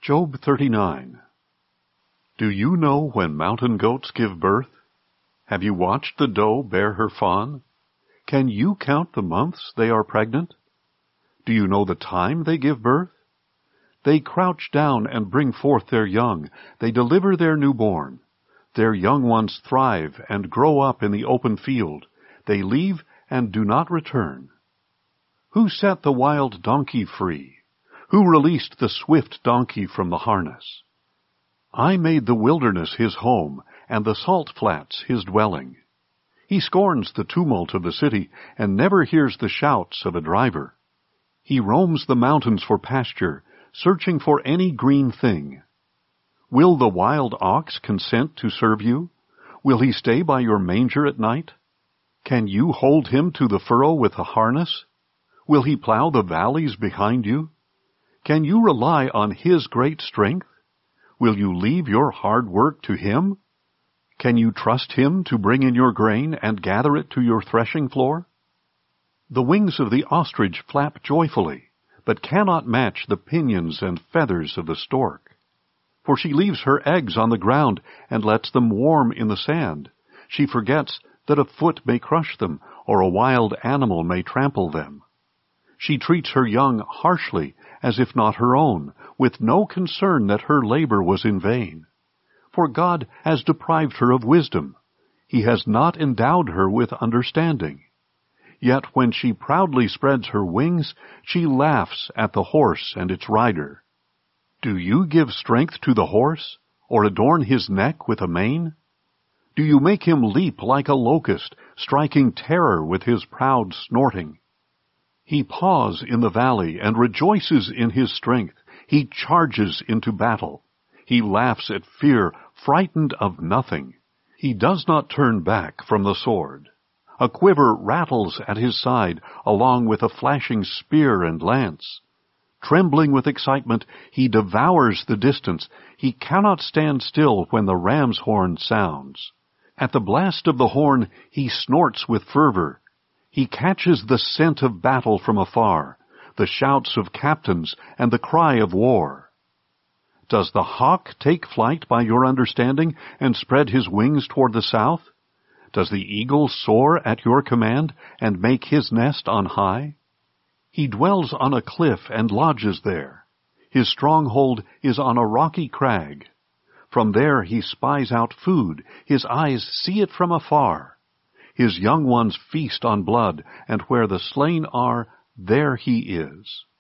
Job 39. Do you know when mountain goats give birth? Have you watched the doe bear her fawn? Can you count the months they are pregnant? Do you know the time they give birth? They crouch down and bring forth their young. They deliver their newborn. Their young ones thrive and grow up in the open field. They leave and do not return. Who set the wild donkey free? Who released the swift donkey from the harness? I made the wilderness his home, and the salt flats his dwelling. He scorns the tumult of the city, and never hears the shouts of a driver. He roams the mountains for pasture, searching for any green thing. Will the wild ox consent to serve you? Will he stay by your manger at night? Can you hold him to the furrow with a harness? Will he plow the valleys behind you? Can you rely on his great strength? Will you leave your hard work to him? Can you trust him to bring in your grain and gather it to your threshing floor? The wings of the ostrich flap joyfully, but cannot match the pinions and feathers of the stork. For she leaves her eggs on the ground and lets them warm in the sand. She forgets that a foot may crush them, or a wild animal may trample them. She treats her young harshly, as if not her own, with no concern that her labor was in vain. For God has deprived her of wisdom. He has not endowed her with understanding. Yet when she proudly spreads her wings, she laughs at the horse and its rider. Do you give strength to the horse, or adorn his neck with a mane? Do you make him leap like a locust, striking terror with his proud snorting? He paws in the valley and rejoices in his strength. He charges into battle. He laughs at fear, frightened of nothing. He does not turn back from the sword. A quiver rattles at his side, along with a flashing spear and lance. Trembling with excitement, he devours the distance. He cannot stand still when the ram's horn sounds. At the blast of the horn, he snorts with fervor. He catches the scent of battle from afar, the shouts of captains and the cry of war. Does the hawk take flight by your understanding and spread his wings toward the south? Does the eagle soar at your command and make his nest on high? He dwells on a cliff and lodges there. His stronghold is on a rocky crag. From there he spies out food. His eyes see it from afar. His young ones feast on blood, and where the slain are, there he is.